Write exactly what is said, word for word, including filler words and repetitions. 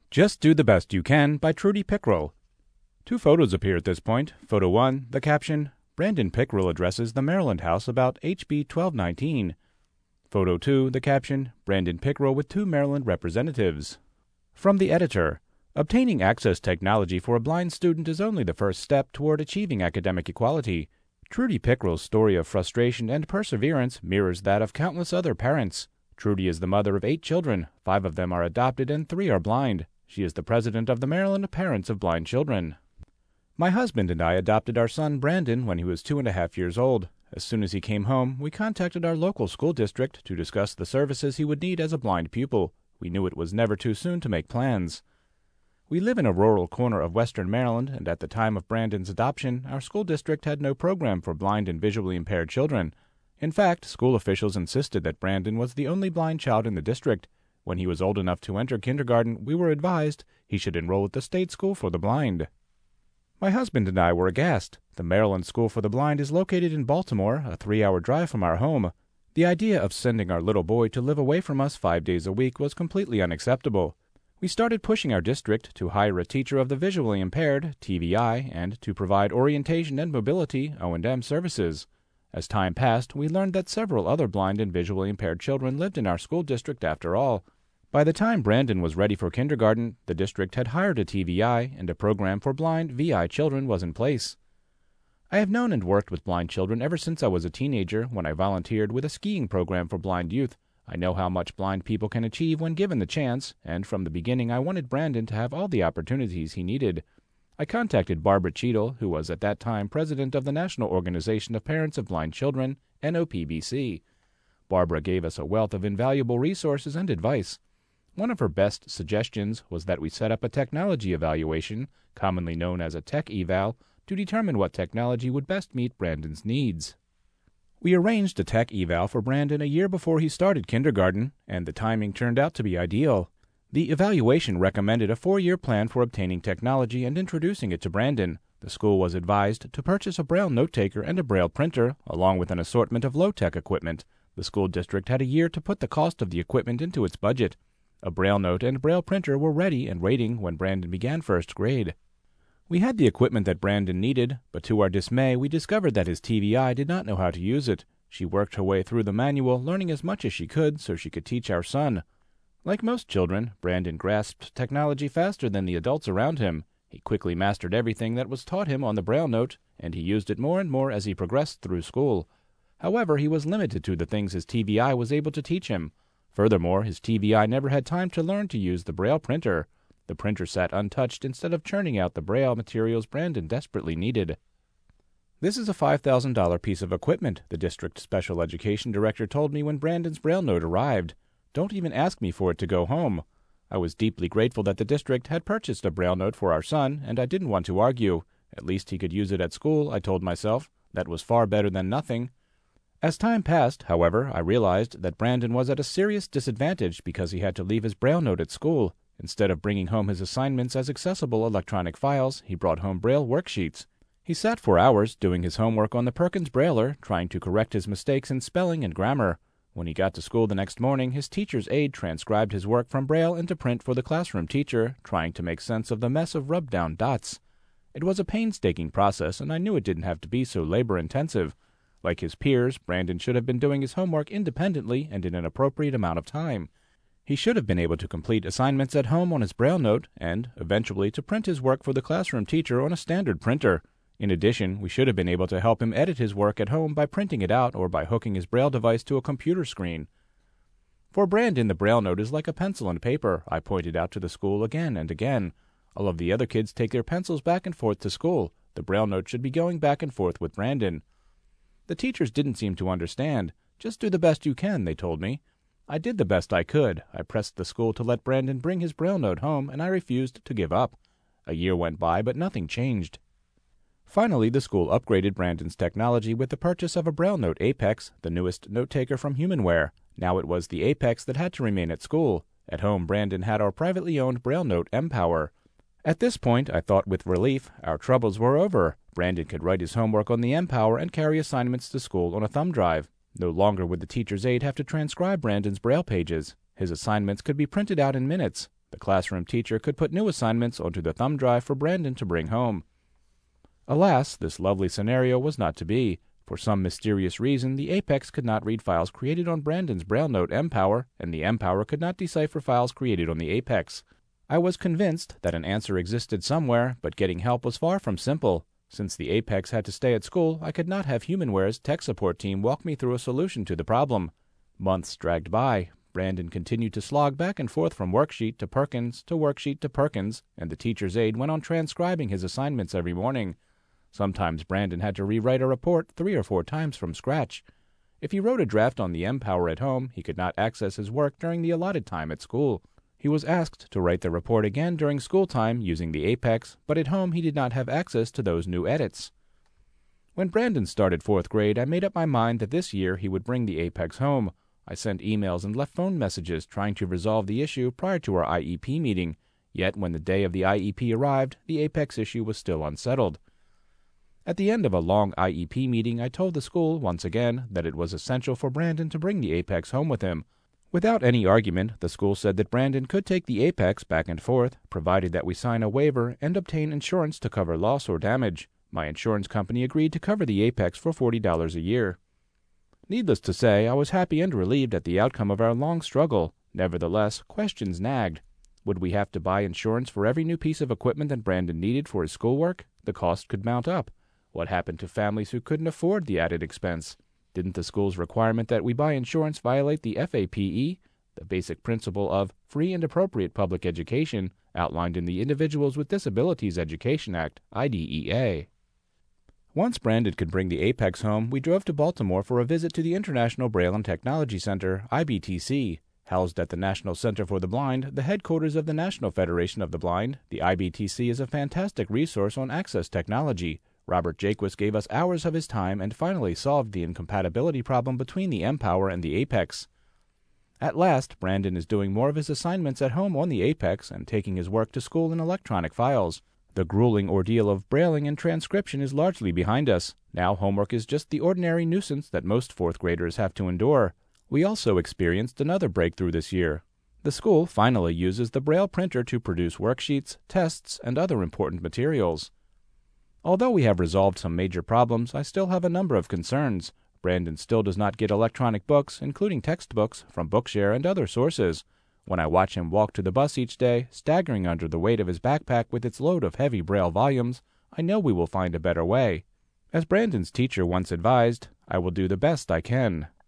Just Do the Best You Can by Trudy Pickrell. Two photos appear at this point. Photo one, the caption, Brandon Pickrell addresses the Maryland House about H B twelve nineteen. Photo two, the caption, Brandon Pickrell with two Maryland representatives. From the editor, obtaining access technology for a blind student is only the first step toward achieving academic equality. Trudy Pickrell's story of frustration and perseverance mirrors that of countless other parents. Trudy is the mother of eight children. Five of them are adopted and three are blind. She is the president of the Maryland Parents of Blind Children. My husband and I adopted our son Brandon when he was two and a half years old. As soon as he came home, we contacted our local school district to discuss the services he would need as a blind pupil. We knew it was never too soon to make plans. We live in a rural corner of western Maryland, and at the time of Brandon's adoption, our school district had no program for blind and visually impaired children. In fact, school officials insisted that Brandon was the only blind child in the district. When he was old enough to enter kindergarten, we were advised he should enroll at the state school for the blind. My husband and I were aghast. The Maryland School for the Blind is located in Baltimore, a three-hour drive from our home. The idea of sending our little boy to live away from us five days a week was completely unacceptable. We started pushing our district to hire a teacher of the visually impaired, T V I, and to provide orientation and mobility, O and M, services. As time passed, we learned that several other blind and visually impaired children lived in our school district after all. By the time Brandon was ready for kindergarten, the district had hired a T V I, and a program for blind V I children was in place. I have known and worked with blind children ever since I was a teenager when I volunteered with a skiing program for blind youth. I know how much blind people can achieve when given the chance, and from the beginning I wanted Brandon to have all the opportunities he needed. I contacted Barbara Cheadle, who was at that time president of the National Organization of Parents of Blind Children, N O P B C. Barbara gave us a wealth of invaluable resources and advice. One of her best suggestions was that we set up a technology evaluation, commonly known as a tech eval, to determine what technology would best meet Brandon's needs. We arranged a tech eval for Brandon a year before he started kindergarten, and the timing turned out to be ideal. The evaluation recommended a four-year plan for obtaining technology and introducing it to Brandon. The school was advised to purchase a Braille note-taker and a Braille printer, along with an assortment of low-tech equipment. The school district had a year to put the cost of the equipment into its budget. A Braille note and Braille printer were ready and waiting when Brandon began first grade. We had the equipment that Brandon needed, but to our dismay we discovered that his T V I did not know how to use it. She worked her way through the manual, learning as much as she could so she could teach our son. Like most children, Brandon grasped technology faster than the adults around him. He quickly mastered everything that was taught him on the Braille note, and he used it more and more as he progressed through school. However, he was limited to the things his T V I was able to teach him. Furthermore, his T V I never had time to learn to use the Braille printer. The printer sat untouched instead of churning out the Braille materials Brandon desperately needed. This is a five thousand dollars piece of equipment, the district special education director told me when Brandon's Braille note arrived. Don't even ask me for it to go home. I was deeply grateful that the district had purchased a Braille note for our son, and I didn't want to argue. At least he could use it at school, I told myself. That was far better than nothing. As time passed, however, I realized that Brandon was at a serious disadvantage because he had to leave his Braille note at school. Instead of bringing home his assignments as accessible electronic files, he brought home Braille worksheets. He sat for hours doing his homework on the Perkins Brailler, trying to correct his mistakes in spelling and grammar. When he got to school the next morning, his teacher's aide transcribed his work from Braille into print for the classroom teacher, trying to make sense of the mess of rubbed-down dots. It was a painstaking process, and I knew it didn't have to be so labor-intensive. Like his peers, Brandon should have been doing his homework independently and in an appropriate amount of time. He should have been able to complete assignments at home on his Braille note and, eventually, to print his work for the classroom teacher on a standard printer. In addition, we should have been able to help him edit his work at home by printing it out or by hooking his Braille device to a computer screen. For Brandon, the Braille note is like a pencil and paper, I pointed out to the school again and again. All of the other kids take their pencils back and forth to school. The Braille note should be going back and forth with Brandon. The teachers didn't seem to understand. Just do the best you can, they told me. I did the best I could. I pressed the school to let Brandon bring his Braille note home, and I refused to give up. A year went by, but nothing changed. Finally, the school upgraded Brandon's technology with the purchase of a Braille Note Apex, the newest note-taker from Humanware. Now it was the Apex that had to remain at school. At home, Brandon had our privately owned Braille Note M-Power. At this point, I thought with relief, our troubles were over. Brandon could write his homework on the M-Power and carry assignments to school on a thumb drive. No longer would the teacher's aide have to transcribe Brandon's Braille pages. His assignments could be printed out in minutes. The classroom teacher could put new assignments onto the thumb drive for Brandon to bring home. Alas, this lovely scenario was not to be. For some mysterious reason, the Apex could not read files created on Brandon's Braille Note mPower, and the mPower could not decipher files created on the Apex. I was convinced that an answer existed somewhere, but getting help was far from simple. Since the Apex had to stay at school, I could not have HumanWare's tech support team walk me through a solution to the problem. Months dragged by. Brandon continued to slog back and forth from worksheet to Perkins to worksheet to Perkins, and the teacher's aide went on transcribing his assignments every morning. Sometimes Brandon had to rewrite a report three or four times from scratch. If he wrote a draft on the mPower at home, he could not access his work during the allotted time at school. He was asked to write the report again during school time using the Apex, but at home he did not have access to those new edits. When Brandon started fourth grade, I made up my mind that this year he would bring the Apex home. I sent emails and left phone messages trying to resolve the issue prior to our I E P meeting, yet when the day of the I E P arrived, the Apex issue was still unsettled. At the end of a long I E P meeting, I told the school, once again, that it was essential for Brandon to bring the Apex home with him. Without any argument, the school said that Brandon could take the Apex back and forth, provided that we sign a waiver and obtain insurance to cover loss or damage. My insurance company agreed to cover the Apex for forty dollars a year. Needless to say, I was happy and relieved at the outcome of our long struggle. Nevertheless, questions nagged. Would we have to buy insurance for every new piece of equipment that Brandon needed for his schoolwork? The cost could mount up. What happened to families who couldn't afford the added expense? Didn't the school's requirement that we buy insurance violate the F A P E, the basic principle of free and appropriate public education outlined in the Individuals with Disabilities Education Act, I D E A? Once Brandon could bring the Apex home, we drove to Baltimore for a visit to the International Braille and Technology Center, I B T C. Housed at the National Center for the Blind, the headquarters of the National Federation of the Blind, the I B T C is a fantastic resource on access technology. Robert Jaquist gave us hours of his time and finally solved the incompatibility problem between the mPower and the Apex. At last, Brandon is doing more of his assignments at home on the Apex and taking his work to school in electronic files. The grueling ordeal of brailing and transcription is largely behind us. Now homework is just the ordinary nuisance that most fourth graders have to endure. We also experienced another breakthrough this year. The school finally uses the Braille printer to produce worksheets, tests, and other important materials. Although we have resolved some major problems, I still have a number of concerns. Brandon still does not get electronic books, including textbooks, from Bookshare and other sources. When I watch him walk to the bus each day, staggering under the weight of his backpack with its load of heavy Braille volumes, I know we will find a better way. As Brandon's teacher once advised, I will do the best I can.